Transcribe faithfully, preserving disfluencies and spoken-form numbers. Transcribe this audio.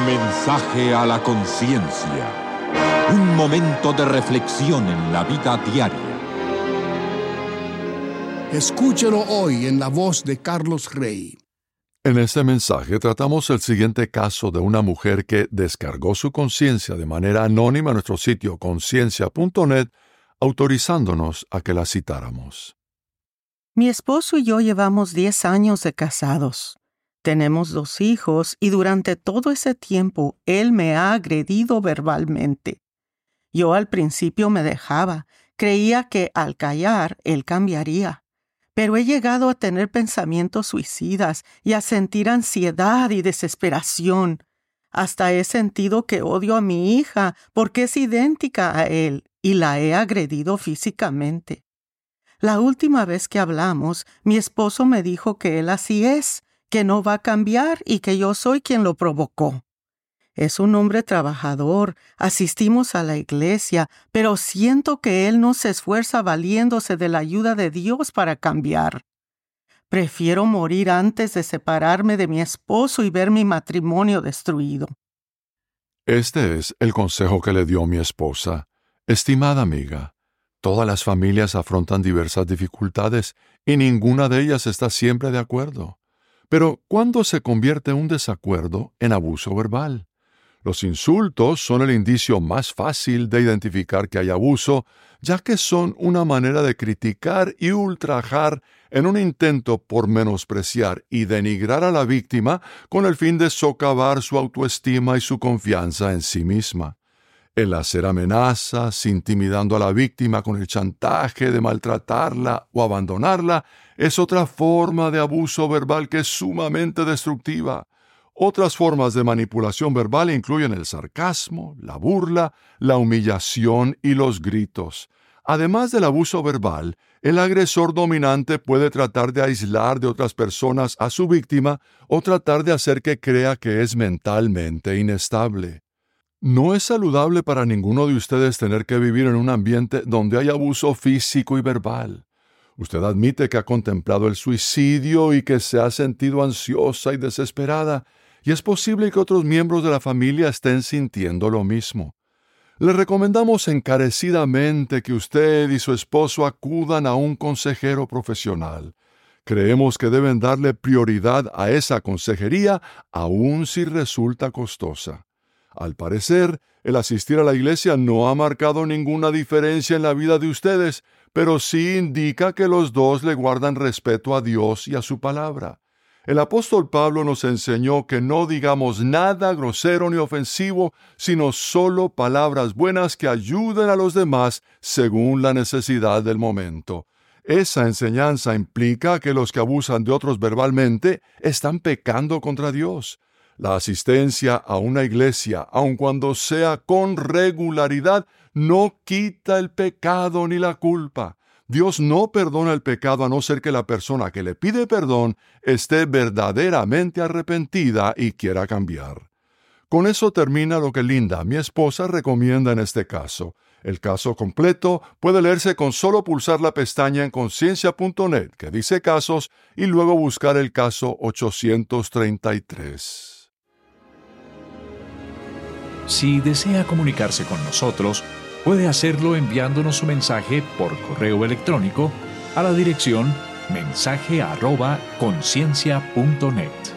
Mensaje a la conciencia. Un momento de reflexión en la vida diaria. Escúchelo hoy en la voz de Carlos Rey. En este mensaje tratamos el siguiente caso de una mujer que descargó su conciencia de manera anónima en nuestro sitio conciencia punto net, autorizándonos a que la citáramos. Mi esposo y yo llevamos diez años de casados. Tenemos dos hijos y durante todo ese tiempo él me ha agredido verbalmente. Yo al principio me dejaba, creía que al callar él cambiaría. Pero he llegado a tener pensamientos suicidas y a sentir ansiedad y desesperación. Hasta he sentido que odio a mi hija porque es idéntica a él y la he agredido físicamente. La última vez que hablamos, mi esposo me dijo que él así es, que no va a cambiar y que yo soy quien lo provocó. Es un hombre trabajador, asistimos a la iglesia, pero siento que él no se esfuerza valiéndose de la ayuda de Dios para cambiar. Prefiero morir antes de separarme de mi esposo y ver mi matrimonio destruido. Este es el consejo que le dio mi esposa. Estimada amiga, todas las familias afrontan diversas dificultades y ninguna de ellas está siempre de acuerdo. Pero ¿cuándo se convierte un desacuerdo en abuso verbal? Los insultos son el indicio más fácil de identificar que hay abuso, ya que son una manera de criticar y ultrajar en un intento por menospreciar y denigrar a la víctima con el fin de socavar su autoestima y su confianza en sí misma. El hacer amenazas, intimidando a la víctima con el chantaje de maltratarla o abandonarla, es otra forma de abuso verbal que es sumamente destructiva. Otras formas de manipulación verbal incluyen el sarcasmo, la burla, la humillación y los gritos. Además del abuso verbal, el agresor dominante puede tratar de aislar de otras personas a su víctima o tratar de hacer que crea que es mentalmente inestable. No es saludable para ninguno de ustedes tener que vivir en un ambiente donde hay abuso físico y verbal. Usted admite que ha contemplado el suicidio y que se ha sentido ansiosa y desesperada, y es posible que otros miembros de la familia estén sintiendo lo mismo. Le recomendamos encarecidamente que usted y su esposo acudan a un consejero profesional. Creemos que deben darle prioridad a esa consejería, aun si resulta costosa. Al parecer, el asistir a la iglesia no ha marcado ninguna diferencia en la vida de ustedes, pero sí indica que los dos le guardan respeto a Dios y a su palabra. El apóstol Pablo nos enseñó que no digamos nada grosero ni ofensivo, sino solo palabras buenas que ayuden a los demás según la necesidad del momento. Esa enseñanza implica que los que abusan de otros verbalmente están pecando contra Dios. La asistencia a una iglesia, aun cuando sea con regularidad, no quita el pecado ni la culpa. Dios no perdona el pecado a no ser que la persona que le pide perdón esté verdaderamente arrepentida y quiera cambiar. Con eso termina lo que Linda, mi esposa, recomienda en este caso. El caso completo puede leerse con solo pulsar la pestaña en conciencia punto net que dice casos y luego buscar el caso ochocientos treinta y tres. Si desea comunicarse con nosotros, puede hacerlo enviándonos su mensaje por correo electrónico a la dirección mensaje arroba conciencia punto net.